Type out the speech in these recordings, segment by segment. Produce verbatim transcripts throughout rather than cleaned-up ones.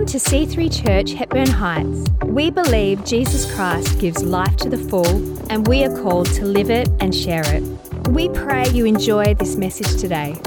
to C three Church, Hepburn Heights. We believe Jesus Christ gives life to the full, and we are called to live it and share it. We pray you enjoy this message today.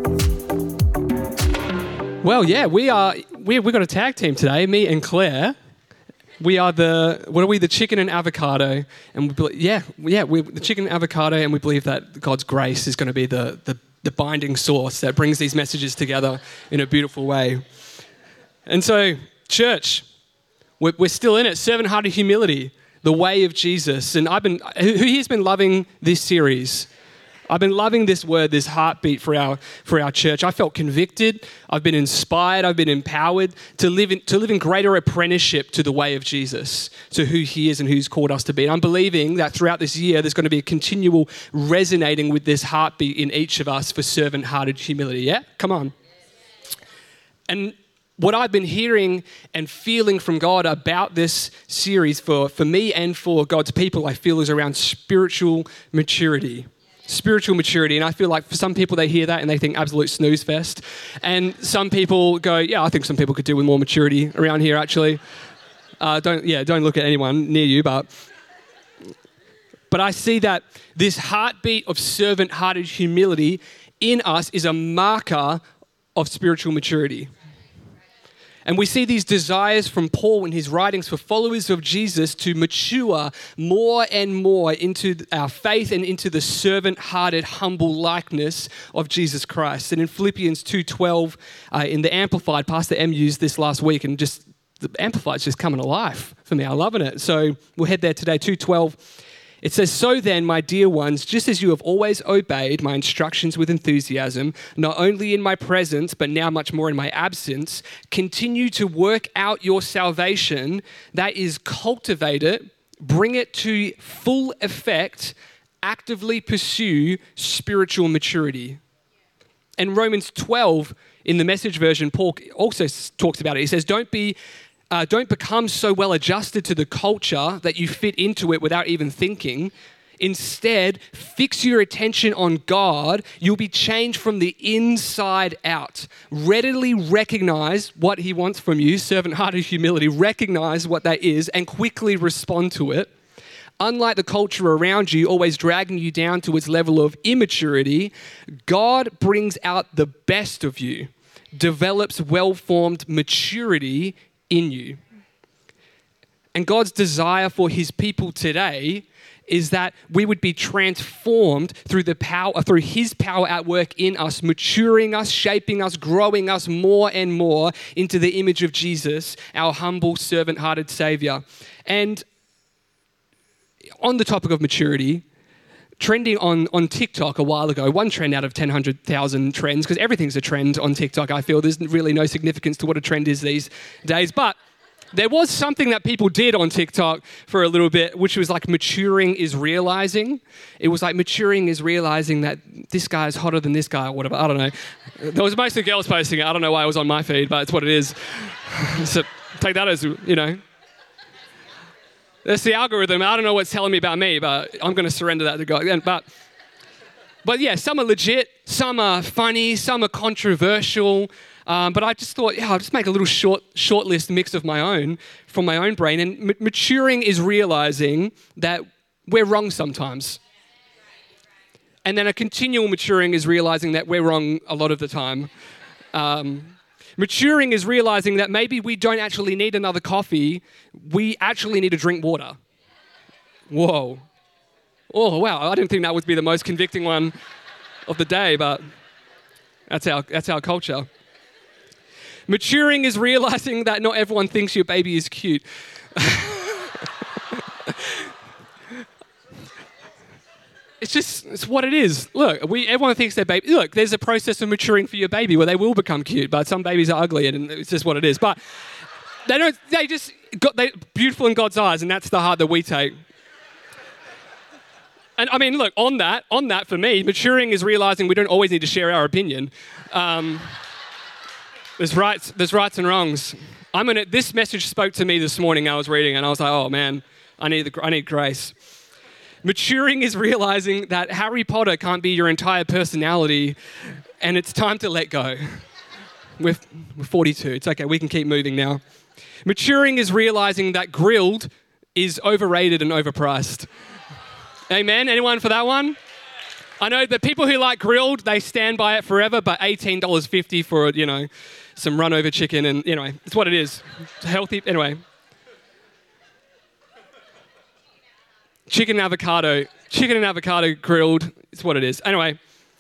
Well, yeah, we are. We we got a tag team today. Me and Claire. We are the what are we? The chicken and avocado, and we believe, yeah, yeah, we're the chicken and avocado, and we believe that God's grace is going to be the the the binding source that brings these messages together in a beautiful way. And so, church, we're, we're still in it. Servant-hearted humility, the way of Jesus. And I've been, who here has been loving this series? I've been loving this word, this heartbeat for our for our church. I felt convicted. I've been inspired. I've been empowered to live in to live in greater apprenticeship to the way of Jesus, to who He is and who's called us to be. And I'm believing that throughout this year, there's going to be a continual resonating with this heartbeat in each of us for servant-hearted humility. Yeah, come on. And what I've been hearing and feeling from God about this series for, for me and for God's people, I feel is around spiritual maturity. Spiritual maturity. And I feel like for some people, they hear that and they think absolute snooze fest. And some people go, yeah, I think some people could do with more maturity around here, actually. Uh, don't, yeah, don't look at anyone near you, but... But I see that this heartbeat of servant-hearted humility in us is a marker of spiritual maturity. And we see these desires from Paul in his writings for followers of Jesus to mature more and more into our faith and into the servant-hearted, humble likeness of Jesus Christ. And in Philippians two twelve, uh, in the Amplified, Pastor M used this last week, and just the Amplified's just coming alive for me. I'm loving it. So we'll head there today, two twelve. It says, "So then, my dear ones, just as you have always obeyed my instructions with enthusiasm, not only in my presence, but now much more in my absence, continue to work out your salvation, that is, cultivate it, bring it to full effect, actively pursue spiritual maturity." And Romans twelve, in the Message version, Paul also talks about it. He says, don't be... Uh, don't become so well adjusted to the culture that you fit into it without even thinking. Instead, fix your attention on God. You'll be changed from the inside out. Readily recognize what He wants from you, servant-hearted humility, recognize what that is and quickly respond to it. Unlike the culture around you, always dragging you down to its level of immaturity, God brings out the best of you, develops well-formed maturity in you. And God's desire for His people today is that we would be transformed through the power, through His power at work in us, maturing us, shaping us, growing us more and more into the image of Jesus, our humble, servant-hearted Savior. And on the topic of maturity, trending on, on TikTok a while ago, one trend out of ten thousand trends, because everything's a trend on TikTok, I feel. There's really no significance to what a trend is these days. But there was something that people did on TikTok for a little bit, which was like maturing is realizing. It was like maturing is realizing that this guy is hotter than this guy or whatever. I don't know. There was mostly girls posting it. I don't know why it was on my feed, but it's what it is. So take that as, you know. That's the algorithm. I don't know what's telling me about me, but I'm going to surrender that to God. But, but yeah, some are legit, some are funny, some are controversial. Um, but I just thought, yeah, I'll just make a little short, short list mix of my own from my own brain. And m- maturing is realizing that we're wrong sometimes. And then a continual maturing is realizing that we're wrong a lot of the time. Um, Maturing is realizing that maybe we don't actually need another coffee. We actually need to drink water. Whoa. Oh, wow. I didn't think that would be the most convicting one of the day, but that's our, that's our culture. Maturing is realizing that not everyone thinks your baby is cute. It's just, it's what it is. Look, we everyone thinks their baby, look, there's a process of maturing for your baby where they will become cute, but some babies are ugly and it's just what it is. But they don't, they just, got, they beautiful in God's eyes, and that's the heart that we take. And I mean, look, on that, on that for me, maturing is realizing we don't always need to share our opinion. Um, there's rights, there's rights and wrongs. I'm gonna, this message spoke to me this morning. I was reading and I was like, oh man, I need the, I need grace. Maturing is realizing that Harry Potter can't be your entire personality, and it's time to let go. We're, we're forty-two. It's okay. We can keep moving now. Maturing is realizing that grilled is overrated and overpriced. Amen? Anyone for that one? I know the people who like grilled, they stand by it forever, but eighteen dollars fifty for, you know, some run-over chicken and, you know, it's what it is. It's healthy. Anyway. Chicken and avocado. Chicken and avocado grilled. It's what it is. Anyway,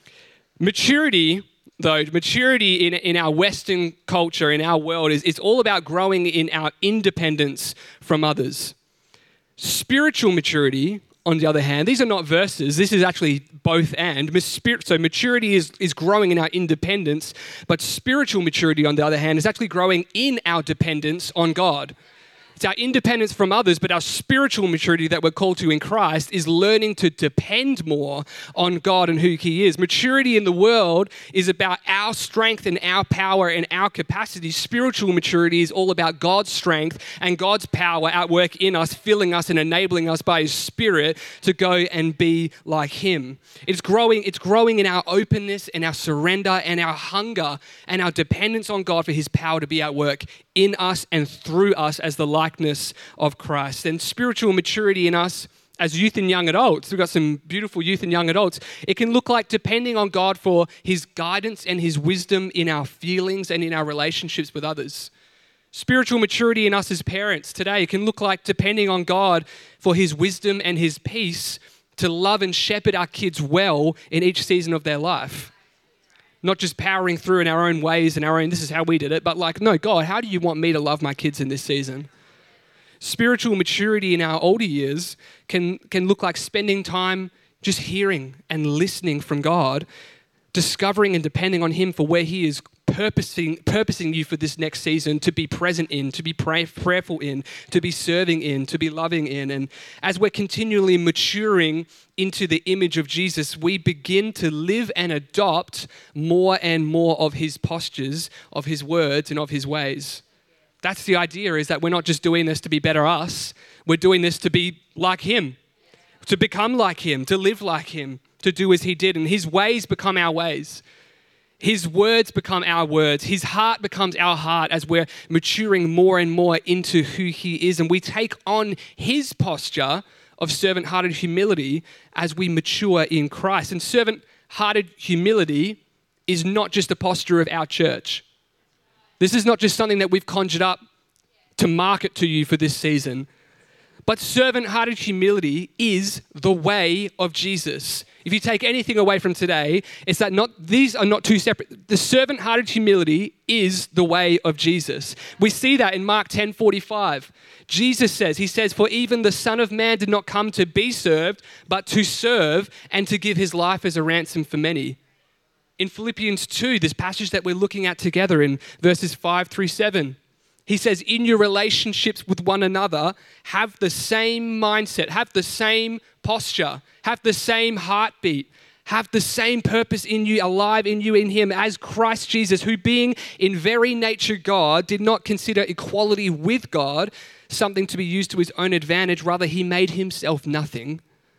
maturity, though, maturity in, in our Western culture, in our world, is it's all about growing in our independence from others. Spiritual maturity, on the other hand, these are not verses. This is actually both and. So maturity is, is growing in our independence, but spiritual maturity, on the other hand, is actually growing in our dependence on God. It's our independence from others, but our spiritual maturity that we're called to in Christ is learning to depend more on God and who He is. Maturity in the world is about our strength and our power and our capacity. Spiritual maturity is all about God's strength and God's power at work in us, filling us and enabling us by His Spirit to go and be like Him. It's growing, it's growing in our openness and our surrender and our hunger and our dependence on God for His power to be at work in us and through us as the likeness of Christ. And spiritual maturity in us as youth and young adults, we've got some beautiful youth and young adults, it can look like depending on God for His guidance and His wisdom in our feelings and in our relationships with others. Spiritual maturity in us as parents today, it can look like depending on God for His wisdom and His peace to love and shepherd our kids well in each season of their life. Not just powering through in our own ways and our own, this is how we did it, but like, no, God, how do you want me to love my kids in this season? Spiritual maturity in our older years can, can look like spending time just hearing and listening from God, discovering and depending on Him for where He is purposing, purposing you for this next season to be present in, to be pray, prayerful in, to be serving in, to be loving in. And as we're continually maturing into the image of Jesus, we begin to live and adopt more and more of His postures, of His words, and of His ways. That's the idea, is that we're not just doing this to be better us, we're doing this to be like Him, to become like Him, to live like Him, to do as He did. And His ways become our ways. His words become our words. His heart becomes our heart as we're maturing more and more into who He is. And we take on His posture of servant-hearted humility as we mature in Christ. And servant-hearted humility is not just a posture of our church. This is not just something that we've conjured up to market to you for this season. But servant-hearted humility is the way of Jesus. If you take anything away from today, it's that not these are not two separate. The servant-hearted humility is the way of Jesus. We see that in Mark ten forty-five. Jesus says, He says, "For even the Son of Man did not come to be served, but to serve and to give His life as a ransom for many." In Philippians two, this passage that we're looking at together in verses five through seven, he says, "In your relationships with one another, have the same mindset, have the same posture, have the same heartbeat, have the same purpose in you, alive in you, in Him, as Christ Jesus, who being in very nature God, did not consider equality with God something to be used to His own advantage. Rather, He made Himself nothing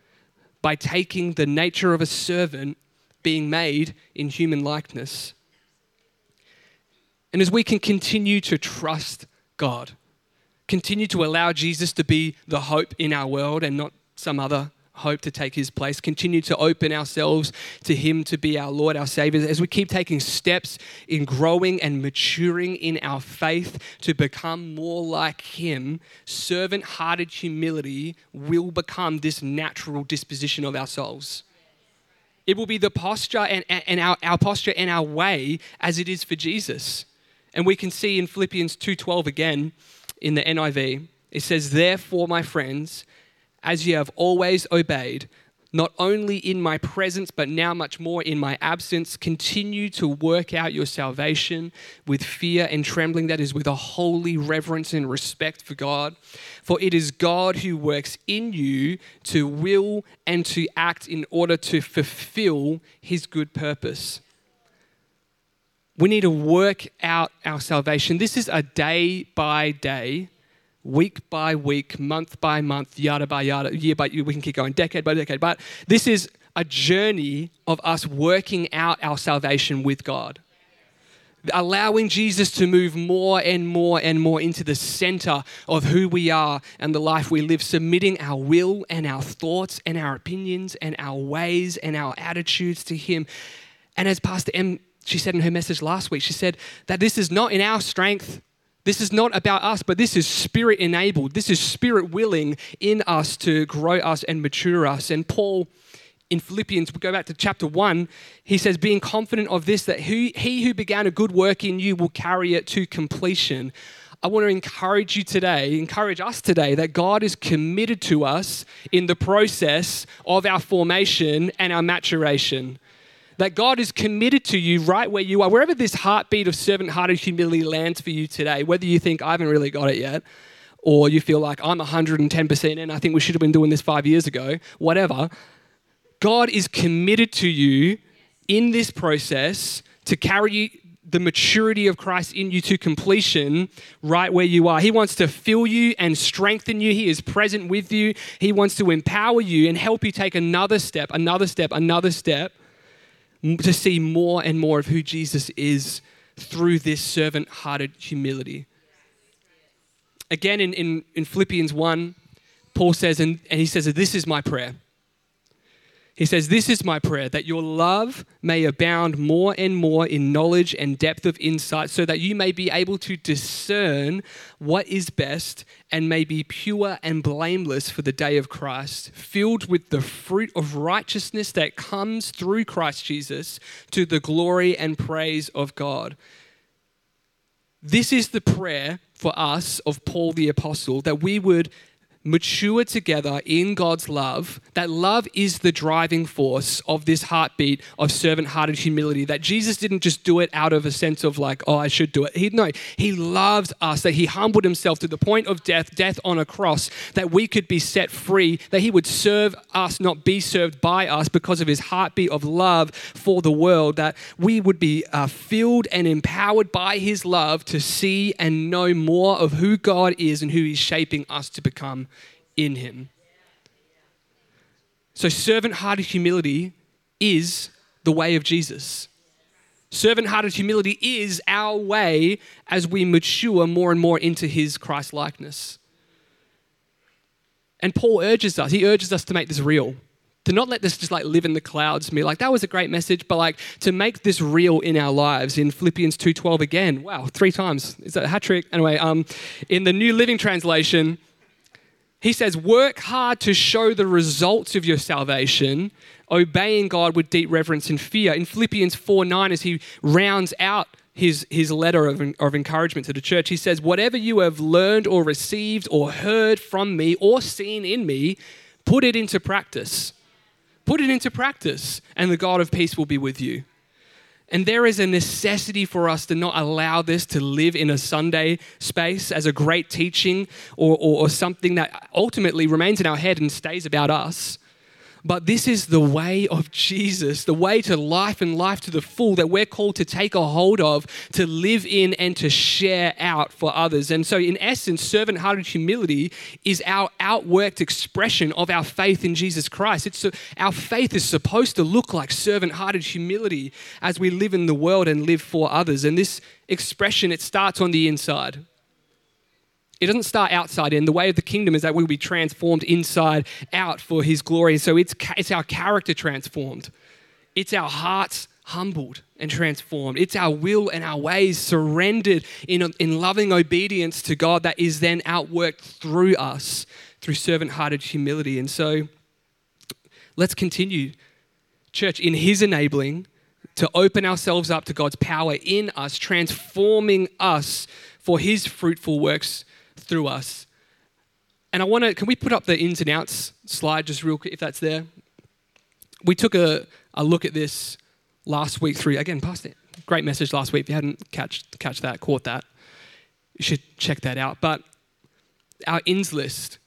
by taking the nature of a servant, being made in human likeness." And as we can continue to trust God, continue to allow Jesus to be the hope in our world and not some other hope to take His place, continue to open ourselves to Him to be our Lord, our Savior, as we keep taking steps in growing and maturing in our faith to become more like Him, servant-hearted humility will become this natural disposition of our souls. It will be the posture and, and our, our posture and our way as it is for Jesus. And we can see in Philippians two twelve again in the N I V, it says, "Therefore, my friends, as you have always obeyed, not only in my presence, but now much more in my absence, continue to work out your salvation with fear and trembling," that is, with a holy reverence and respect for God. "For it is God who works in you to will and to act in order to fulfill His good purpose." We need to work out our salvation. This is a day by day, week by week, month by month, yada by yada, year by year. We can keep going, decade by decade. But this is a journey of us working out our salvation with God. allowing Jesus to move more and more and more into the center of who we are and the life we live, submitting our will and our thoughts and our opinions and our ways and our attitudes to him. And as Pastor M, she said in her message last week, she said that this is not in our strength. This is not about us, but this is spirit enabled. This is spirit willing in us to grow us and mature us. And Paul, in Philippians, we go back to chapter one, he says, being confident of this, that he, he who began a good work in you will carry it to completion. I want to encourage you today, encourage us today, that God is committed to us in the process of our formation and our maturation. That God is committed to you right where you are, wherever this heartbeat of servant-hearted humility lands for you today, whether you think, I haven't really got it yet, or you feel like I'm one hundred ten percent in, I think we should have been doing this five years ago, whatever. God is committed to you in this process to carry the maturity of Christ in you to completion right where you are. He wants to fill you and strengthen you. He is present with you. He wants to empower you and help you take another step, another step, another step to see more and more of who Jesus is through this servant-hearted humility. Again, in, in, in Philippians one, Paul says, and, and he says, this is my prayer. He says, this is my prayer, that your love may abound more and more in knowledge and depth of insight, so that you may be able to discern what is best and may be pure and blameless for the day of Christ, filled with the fruit of righteousness that comes through Christ Jesus to the glory and praise of God. This is the prayer for us of Paul the Apostle, that we would mature together in God's love, that love is the driving force of this heartbeat of servant-hearted humility, that Jesus didn't just do it out of a sense of like, oh, I should do it. He, no, he loved us, that he humbled himself to the point of death, death on a cross, that we could be set free, that he would serve us, not be served by us, because of his heartbeat of love for the world, that we would be uh, filled and empowered by his love to see and know more of who God is and who he's shaping us to become in him. So servant-hearted humility is the way of Jesus. Servant-hearted humility is our way as we mature more and more into his Christ-likeness. And Paul urges us, he urges us to make this real. To not let this just like live in the clouds and be like, that was a great message, but like to make this real in our lives. In Philippians two twelve again, wow, three times. Is that a hat trick? Anyway, um, in the New Living Translation, he says, work hard to show the results of your salvation, obeying God with deep reverence and fear. In Philippians four nine, as he rounds out his, his letter of, of encouragement to the church, he says, whatever you have learned or received or heard from me or seen in me, put it into practice. Put it into practice, and the God of peace will be with you. And there is a necessity for us to not allow this to live in a Sunday space as a great teaching or, or, or something that ultimately remains in our head and stays about us. But this is the way of Jesus, the way to life and life to the full that we're called to take a hold of, to live in and to share out for others. And so in essence, servant-hearted humility is our outworked expression of our faith in Jesus Christ. It's our faith is supposed to look like servant-hearted humility as we live in the world and live for others. And this expression, it starts on the inside. It doesn't start outside in. The way of the kingdom is that we'll be transformed inside out for his glory. So it's it's our character transformed. It's our hearts humbled and transformed. It's our will and our ways surrendered in, in loving obedience to God that is then outworked through us, through servant-hearted humility. And so let's continue, church, in his enabling to open ourselves up to God's power in us, transforming us for his fruitful works through us. And I want to, can we put up the ins and outs slide just real quick, if that's there? We took a, a look at this last week through, again, Pastor, great message last week. If you hadn't catch, catch that, caught that, you should check that out. But our ins list,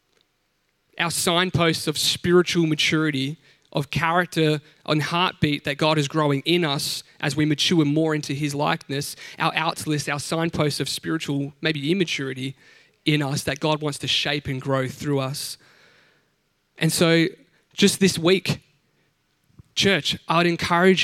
our signposts of spiritual maturity, of character and heartbeat that God is growing in us as we mature more into his likeness, our outs list, our signposts of spiritual, maybe immaturity in us that God wants to shape and grow through us. And so just this week, church, I would encourage you,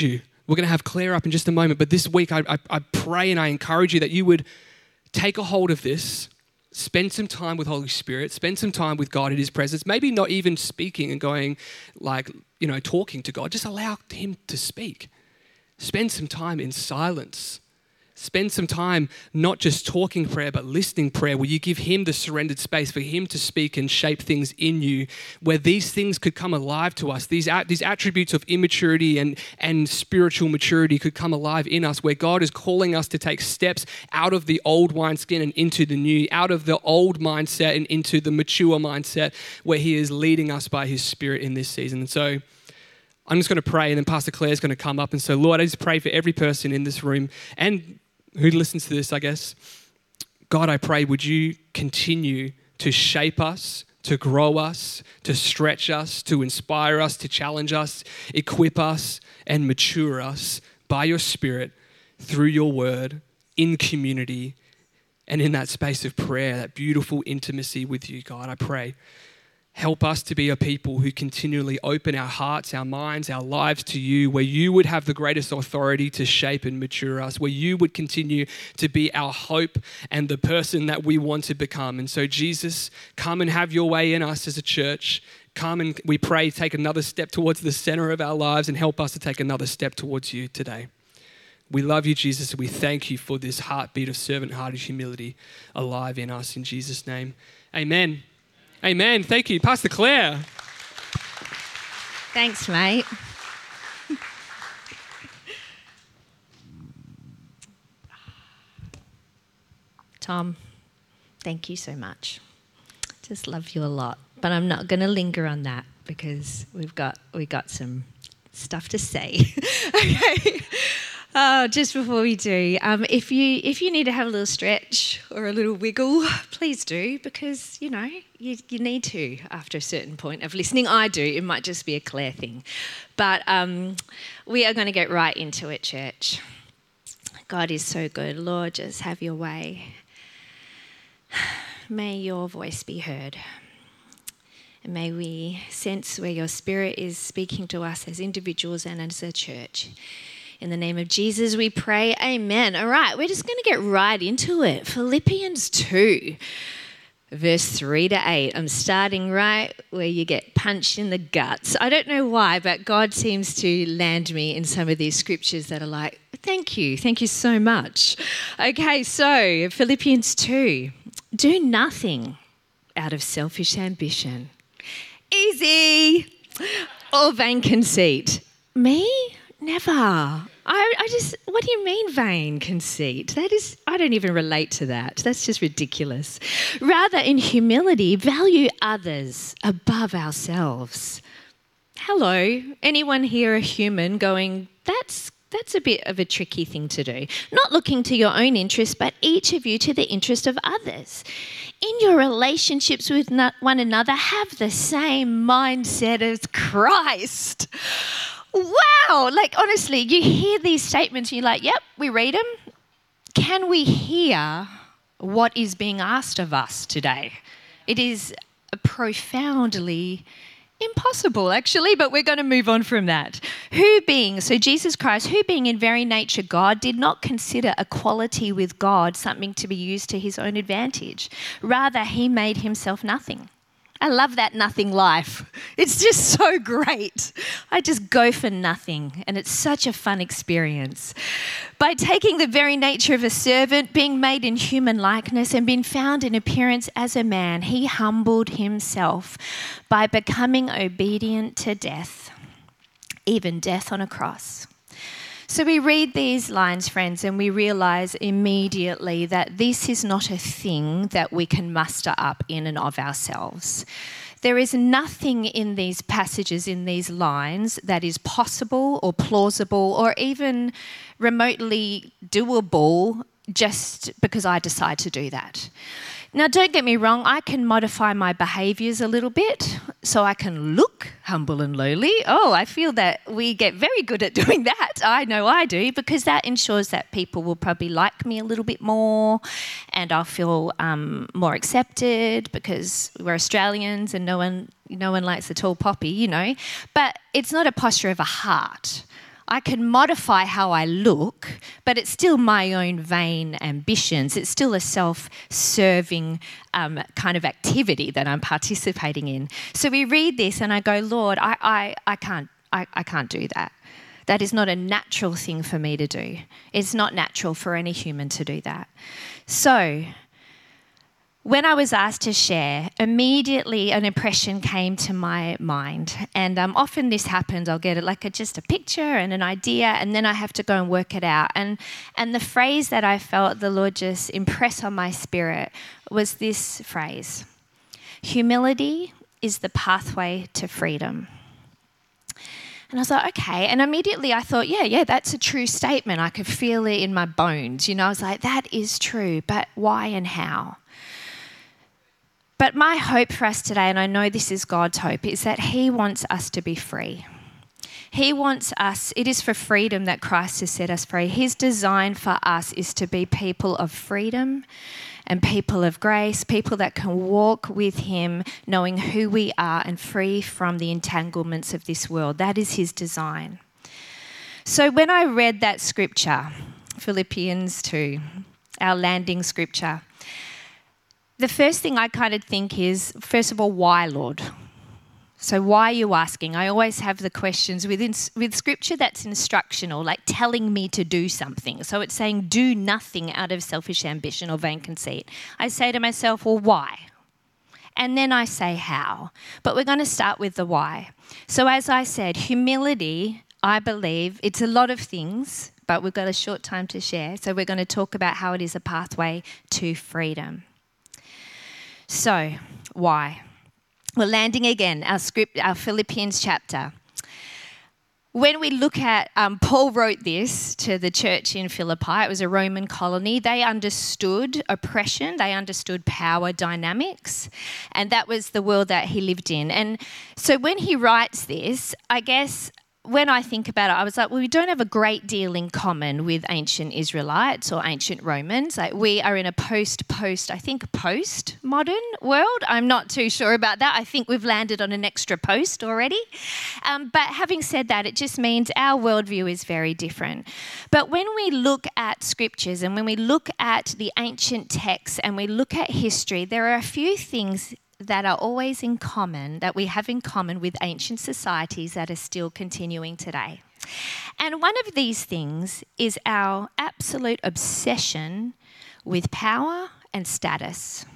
We're going to have Claire up in just a moment, but this week I, I, I pray and I encourage you that you would take a hold of this, spend some time with Holy Spirit, spend some time with God in his presence, maybe not even speaking and going like, you know, talking to God. Just allow him to speak. Spend some time in silence. Spend some time not just talking prayer, but listening prayer, where you give him the surrendered space for him to speak and shape things in you, where these things could come alive to us. These, these attributes of immaturity and, and spiritual maturity could come alive in us, where God is calling us to take steps out of the old wineskin and into the new, out of the old mindset and into the mature mindset, where he is leading us by his Spirit in this season. And so I'm just going to pray, and then Pastor Claire's going to come up and say, Lord, I just pray for every person in this room and who listens to this, I guess. God, I pray, would you continue to shape us, to grow us, to stretch us, to inspire us, to challenge us, equip us, and mature us by your Spirit through your word, in community, and in that space of prayer, that beautiful intimacy with you, God. I pray, help us to be a people who continually open our hearts, our minds, our lives to you, where you would have the greatest authority to shape and mature us, where you would continue to be our hope and the person that we want to become. And so, Jesus, come and have your way in us as a church. Come and, we pray, take another step towards the center of our lives and help us to take another step towards you today. We love you, Jesus, and we thank you for this heartbeat of servant-hearted humility alive in us. In Jesus' name, amen. Amen. Thank you. Pastor Claire. Thanks, mate. Tom, thank you so much. Just love you a lot. But I'm not going to linger on that because we've got we got some stuff to say. Okay. Oh, just before we do, um, if you if you need to have a little stretch or a little wiggle, please do, because, you know, you, you need to after a certain point of listening. I do. It might just be a Claire thing. But um, we are going to get right into it, church. God is so good. Lord, just have your way. May your voice be heard. And may we sense where your Spirit is speaking to us as individuals and as a church. In the name of Jesus, we pray, amen. All right, we're just going to get right into it. Philippians two, verse three to eight. I'm starting right where you get punched in the guts. I don't know why, but God seems to land me in some of these scriptures that are like, thank you, thank you so much. Okay, so Philippians two, do nothing out of selfish ambition. Easy. Or vain conceit. Me? Never. I, I just, what do you mean vain conceit? That is, I don't even relate to that. That's just ridiculous. Rather, in humility, value others above ourselves. Hello, anyone here a human going, that's that's a bit of a tricky thing to do. Not looking to your own interest, but each of you to the interest of others. In your relationships with one another, have the same mindset as Christ. Wow, like honestly, you hear these statements and you're like, yep, we read them. Can we hear what is being asked of us today? It is profoundly impossible, actually, but we're going to move on from that. Who being, so Jesus Christ, who being in very nature God, did not consider equality with God something to be used to his own advantage. Rather, he made himself nothing. I love that nothing life. It's just so great. I just go for nothing, and it's such a fun experience. By taking the very nature of a servant, being made in human likeness, and being found in appearance as a man, he humbled himself by becoming obedient to death, even death on a cross. So we read these lines, friends, and we realise immediately that this is not a thing that we can muster up in and of ourselves. There is nothing in these passages, in these lines, that is possible or plausible or even remotely doable just because I decide to do that. Now, don't get me wrong, I can modify my behaviours a little bit so I can look humble and lowly. Oh, I feel that we get very good at doing that. I know I do, because that ensures that people will probably like me a little bit more, and I'll feel um, more accepted because we're Australians and no one, no one likes a tall poppy, you know. But it's not a posture of a heart. I can modify how I look, but it's still my own vain ambitions. It's still a self-serving um, kind of activity that I'm participating in. So we read this and I go, Lord, I, I, I can't, I, I can't do that. That is not a natural thing for me to do. It's not natural for any human to do that. So when I was asked to share, immediately an impression came to my mind. And um, often this happens, I'll get it like a, just a picture and an idea, and then I have to go and work it out. And, and the phrase that I felt the Lord just impress on my spirit was this phrase: humility is the pathway to freedom. And I was like, okay. And immediately I thought, yeah, yeah, that's a true statement. I could feel it in my bones. You know, I was like, that is true, but why and how? But my hope for us today, and I know this is God's hope, is that he wants us to be free. He wants us, it is for freedom that Christ has set us free. His design for us is to be people of freedom and people of grace, people that can walk with him knowing who we are and free from the entanglements of this world. That is his design. So when I read that scripture, Philippians two, our landing scripture, the first thing I kind of think is, first of all, why, Lord? So why are you asking? I always have the questions within, with scripture that's instructional, like telling me to do something. So it's saying do nothing out of selfish ambition or vain conceit. I say to myself, well, why? And then I say how. But we're going to start with the why. So as I said, humility, I believe, it's a lot of things, but we've got a short time to share. So we're going to talk about how it is a pathway to freedom. So, why? We're landing again, our script, our Philippians chapter. When we look at, um, Paul wrote this to the church in Philippi. It was a Roman colony. They understood oppression. They understood power dynamics. And that was the world that he lived in. And so when he writes this, I guess when I think about it, I was like, well, we don't have a great deal in common with ancient Israelites or ancient Romans. Like, we are in a post-post, I think post-modern world. I'm not too sure about that. I think we've landed on an extra post already. Um, but having said that, it just means our worldview is very different. But when we look at scriptures and when we look at the ancient texts and we look at history, there are a few things that are always in common, that we have in common with ancient societies that are still continuing today. And one of these things is our absolute obsession with power and status.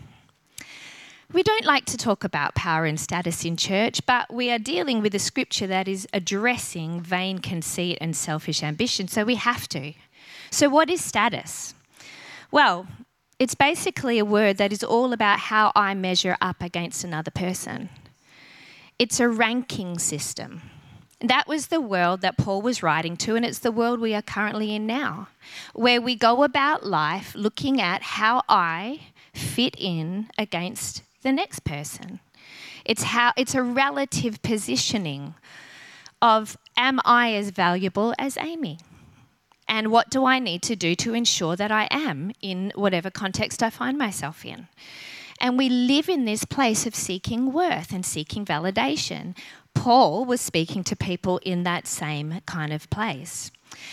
We don't like to talk about power and status in church, but we are dealing with a scripture that is addressing vain conceit and selfish ambition, so we have to. So what is status? Well, it's basically a word that is all about how I measure up against another person. It's a ranking system. That was the world that Paul was writing to, and it's the world we are currently in now, where we go about life looking at how I fit in against the next person. It's how it's a relative positioning of, am I as valuable as Amy? And what do I need to do to ensure that I am in whatever context I find myself in? And we live in this place of seeking worth and seeking validation. Paul was speaking to people in that same kind of place.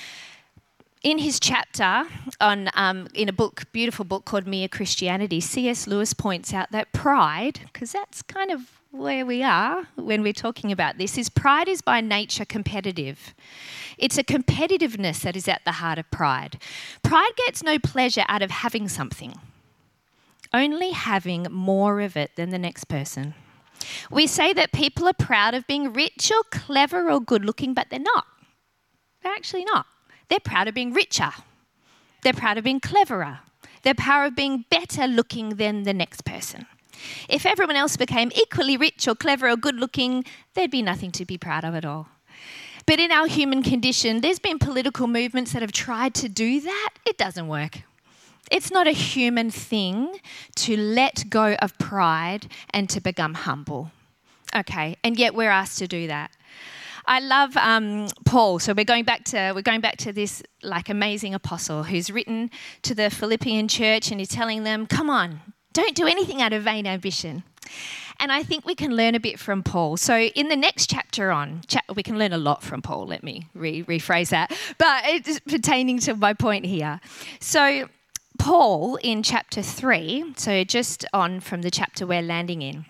In his chapter on, um, in a book, beautiful book called Mere Christianity, C S Lewis points out that pride, because that's kind of where we are when we're talking about this, is pride is by nature competitive. It's a competitiveness that is at the heart of pride. Pride gets no pleasure out of having something, only having more of it than the next person. We say that people are proud of being rich or clever or good looking, but they're not. They're actually not. They're proud of being richer. They're proud of being cleverer. They're proud of being better looking than the next person. If everyone else became equally rich or clever or good looking, there'd be nothing to be proud of at all. But in our human condition, there's been political movements that have tried to do that. It doesn't work. It's not a human thing to let go of pride and to become humble. Okay, and yet we're asked to do that. I love um, Paul. So we're going back to we're going back to this like amazing apostle who's written to the Philippian church, and he's telling them, "Come on, don't do anything out of vain ambition." And I think we can learn a bit from Paul. So in the next chapter on, cha- we can learn a lot from Paul, let me re- rephrase that, but it's pertaining to my point here. So Paul in chapter three, so just on from the chapter we're landing in,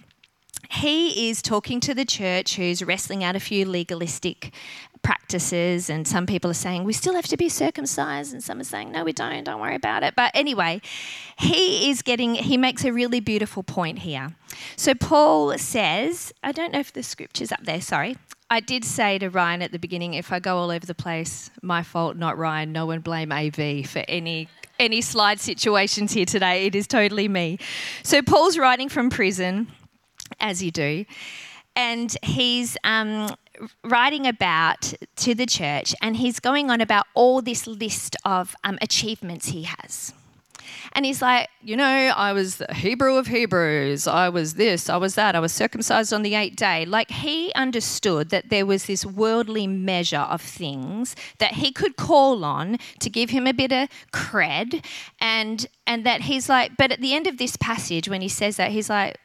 he is talking to the church who's wrestling out a few legalistic practices, and some people are saying we still have to be circumcised, and some are saying no, we don't, don't worry about it. But anyway, he is getting, he makes a really beautiful point here. So Paul says, I don't know if the scripture's up there, sorry. I did say to Ryan at the beginning, if I go all over the place, my fault, not Ryan. No one blame A V for any any slide situations here today. It is totally me. So Paul's writing from prison, as you do, and he's um, writing about to the church, and he's going on about all this list of um, achievements he has. And he's like, you know, I was the Hebrew of Hebrews, I was this, I was that, I was circumcised on the eighth day. Like, he understood that there was this worldly measure of things that he could call on to give him a bit of cred, and and that he's like, but at the end of this passage, when he says that, he's like,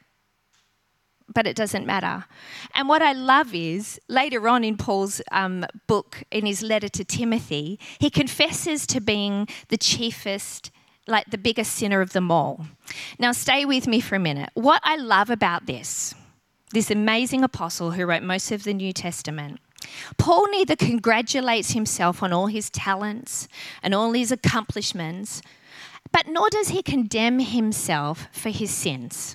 but it doesn't matter. And what I love is, later on in Paul's um, book, in his letter to Timothy, he confesses to being the chiefest, like the biggest sinner of them all. Now, stay with me for a minute. What I love about this, this amazing apostle who wrote most of the New Testament, Paul neither congratulates himself on all his talents and all his accomplishments, but nor does he condemn himself for his sins.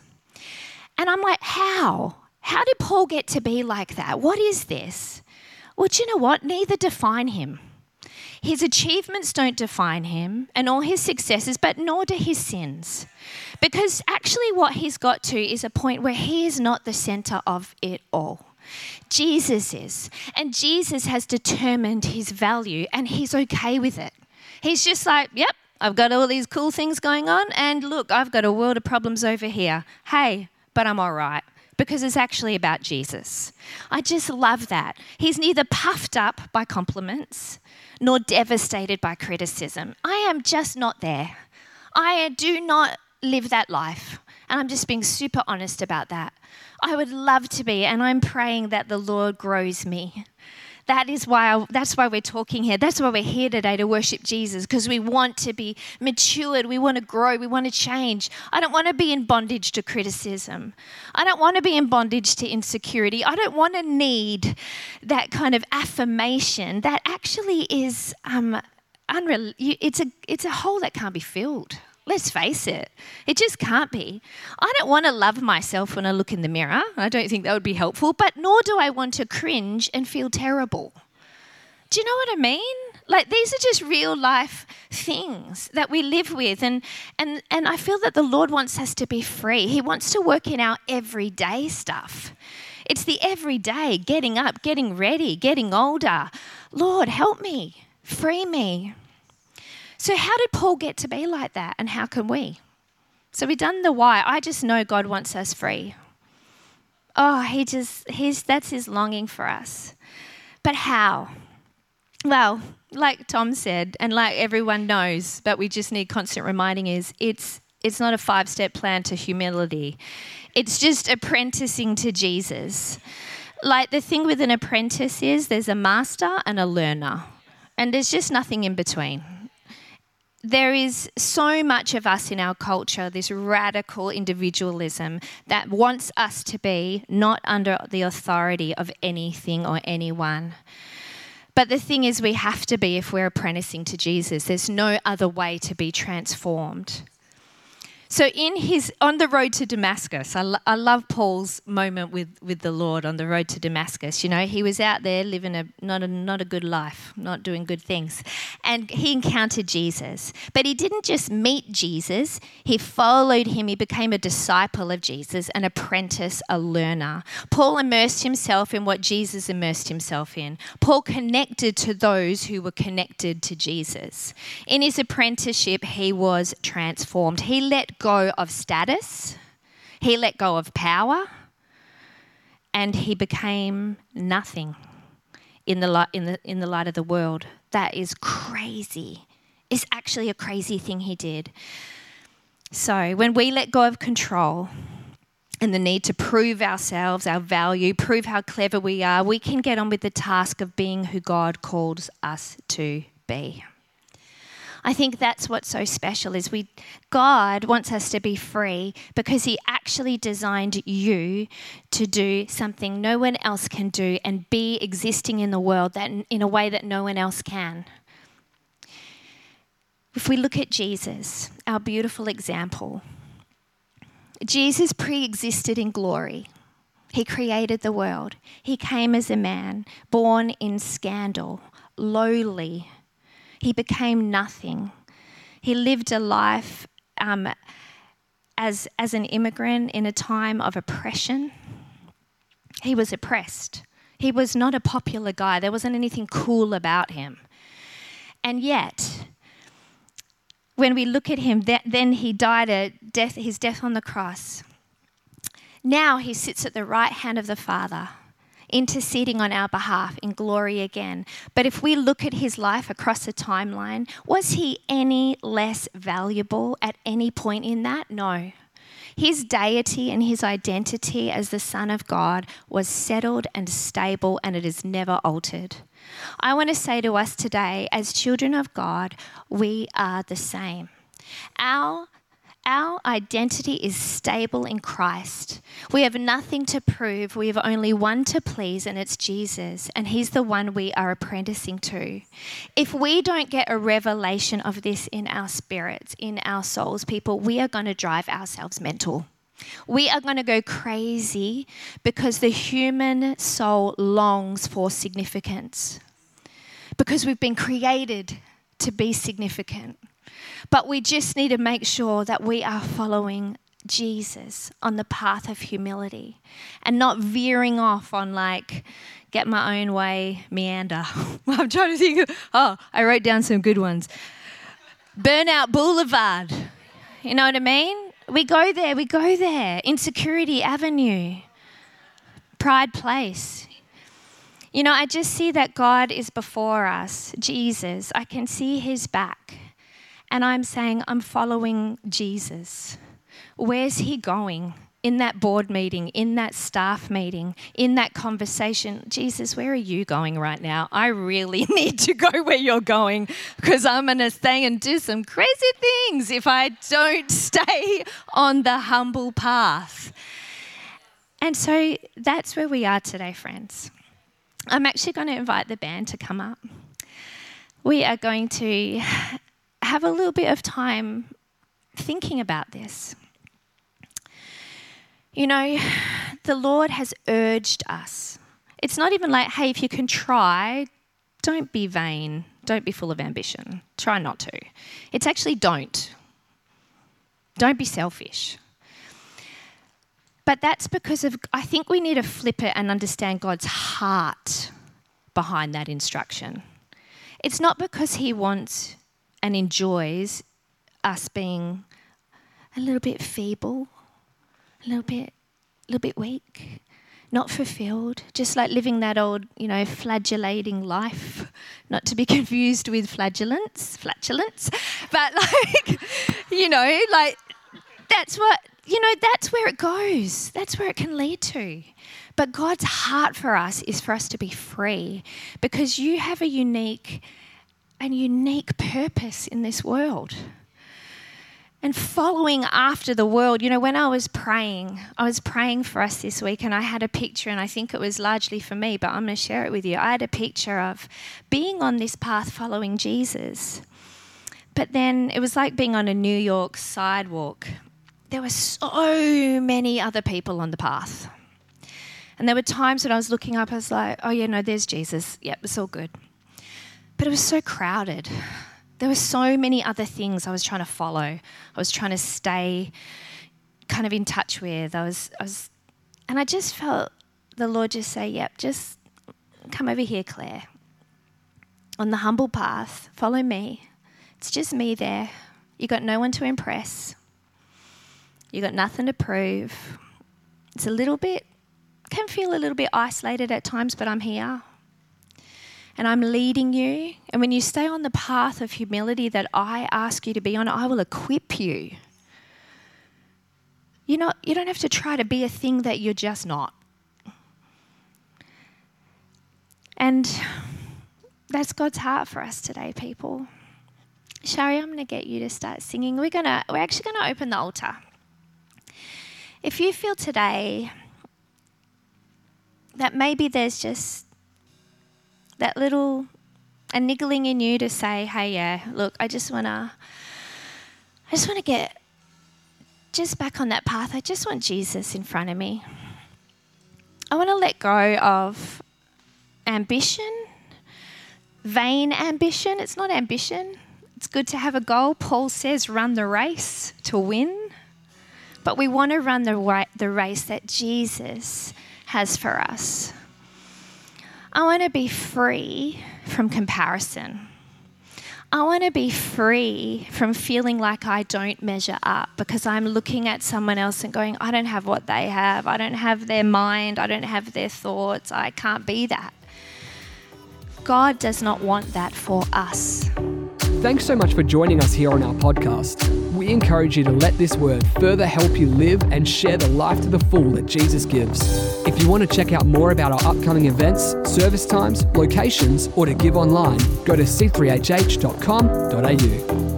And I'm like, how? How did Paul get to be like that? What is this? Well, do you know what? Neither define him. His achievements don't define him and all his successes, but nor do his sins. Because actually what he's got to is a point where he is not the center of it all. Jesus is. And Jesus has determined his value, and he's okay with it. He's just like, yep, I've got all these cool things going on, and look, I've got a world of problems over here. Hey, but I'm all right, because it's actually about Jesus. I just love that. He's neither puffed up by compliments nor devastated by criticism. I am just not there. I do not live that life, and I'm just being super honest about that. I would love to be, and I'm praying that the Lord grows me. That is why I, that's why we're talking here. That's why we're here today, to worship Jesus, because we want to be matured. We want to grow. We want to change. I don't want to be in bondage to criticism. I don't want to be in bondage to insecurity. I don't want to need that kind of affirmation that actually is um, unreal. It's a it's a hole that can't be filled. Let's face it. It just can't be. I don't want to love myself when I look in the mirror. I don't think that would be helpful, but nor do I want to cringe and feel terrible. Do you know what I mean? Like, these are just real life things that we live with, and and and I feel that the Lord wants us to be free. He wants to work in our everyday stuff. It's the everyday, getting up, getting ready, getting older. Lord, help me, free me. So how did Paul get to be like that, and how can we? So we've done the why. I just know God wants us free. Oh, he just, he's, that's his longing for us. But how? Well, like Tom said, and like everyone knows, but we just need constant reminding, is it's it's not a five-step plan to humility. It's just apprenticing to Jesus. Like, the thing with an apprentice is there's a master and a learner, and there's just nothing in between. There is so much of us in our culture, this radical individualism that wants us to be not under the authority of anything or anyone. But the thing is, we have to be if we're apprenticing to Jesus. There's no other way to be transformed. So in his, on the road to Damascus, I, lo- I love Paul's moment with, with the Lord on the road to Damascus. You know, he was out there living a not a not a good life, not doing good things. And he encountered Jesus. But he didn't just meet Jesus, he followed him, he became a disciple of Jesus, an apprentice, a learner. Paul immersed himself in what Jesus immersed himself in. Paul connected to those who were connected to Jesus. In his apprenticeship, he was transformed. He let go of status, he let go of power, and he became nothing in the light in the in the light of the world. That is crazy. It's actually a crazy thing he did. So when we let go of control and the need to prove ourselves, our value, prove how clever we are, we can get on with the task of being who God calls us to be. I think that's what's so special is we God wants us to be free because he actually designed you to do something no one else can do and be existing in the world that in a way that no one else can. If we look at Jesus, our beautiful example, Jesus pre-existed in glory. He created the world. He came as a man, born in scandal, lowly. He became nothing. He lived a life um, as, as an immigrant in a time of oppression. He was oppressed. He was not a popular guy. There wasn't anything cool about him. And yet, when we look at him, that, then he died a death, his death on the cross. Now he sits at the right hand of the Father, interceding on our behalf in glory again. But if we look at his life across the timeline, was he any less valuable at any point in that? No. His deity and his identity as the Son of God was settled and stable, and it is never altered. I want to say to us today, as children of God, we are the same. Our, our identity is stable in Christ. We have nothing to prove. We have only one to please, and it's Jesus, and he's the one we are apprenticing to. If we don't get a revelation of this in our spirits, in our souls, people, we are going to drive ourselves mental. We are going to go crazy because the human soul longs for significance, because we've been created to be significant. But we just need to make sure that we are following Jesus on the path of humility and not veering off on like, get my own way, meander. I'm trying to think, of, oh, I wrote down some good ones. Burnout Boulevard. You know what I mean? We go there, we go there. Insecurity Avenue. Pride Place. You know, I just see that God is before us, Jesus. I can see his back. And I'm saying, I'm following Jesus. Where's he going? In that board meeting, in that staff meeting, in that conversation, Jesus, where are you going right now? I really need to go where you're going because I'm going to stay and do some crazy things if I don't stay on the humble path. And so that's where we are today, friends. I'm actually going to invite the band to come up. We are going to have a little bit of time thinking about this. You know, the Lord has urged us. It's not even like, hey, if you can try, don't be vain. Don't be full of ambition. Try not to. It's actually don't. Don't be selfish. But that's because of, I think we need to flip it and understand God's heart behind that instruction. It's not because he wants and enjoys us being a little bit feeble, a little bit, a little bit weak, not fulfilled, just like living that old, you know, flagellating life, not to be confused with flagellants, flatulence, but like, you know, like that's what, you know, that's where it goes. That's where it can lead to. But God's heart for us is for us to be free because you have a unique and unique purpose in this world. And following after the world, you know, when I was praying, I was praying for us this week and I had a picture, and I think it was largely for me, but I'm going to share it with you. I had a picture of being on this path following Jesus. But then it was like being on a New York sidewalk. There were so many other people on the path. And there were times when I was looking up, I was like, oh, yeah, no, there's Jesus. Yep, it's all good. But it was so crowded. There were so many other things I was trying to follow. I was trying to stay kind of in touch with. I was, I was, and I just felt the Lord just say, yep, just come over here, Claire. On the humble path, follow me. It's just me there. You got no one to impress. You got nothing to prove. It's a little bit, can feel a little bit isolated at times, but I'm here. And I'm leading you. And when you stay on the path of humility that I ask you to be on, I will equip you. You're not, you don't have to try to be a thing that you're just not. And that's God's heart for us today, people. Shari, I'm going to get you to start singing. We're gonna, we're actually going to open the altar. If you feel today that maybe there's just that little, a niggling in you to say, hey, yeah, look, I just want to, I just want to get just back on that path. I just want Jesus in front of me. I want to let go of ambition, vain ambition. It's not ambition. It's good to have a goal. Paul says, run the race to win. But we want to run the, ra- the race that Jesus has for us. I want to be free from comparison. I want to be free from feeling like I don't measure up because I'm looking at someone else and going, I don't have what they have. I don't have their mind. I don't have their thoughts. I can't be that. God does not want that for us. Thanks so much for joining us here on our podcast. We encourage you to let this word further help you live and share the life to the full that Jesus gives. If you want to check out more about our upcoming events, service times, locations, or to give online, go to c three h h dot com dot a u.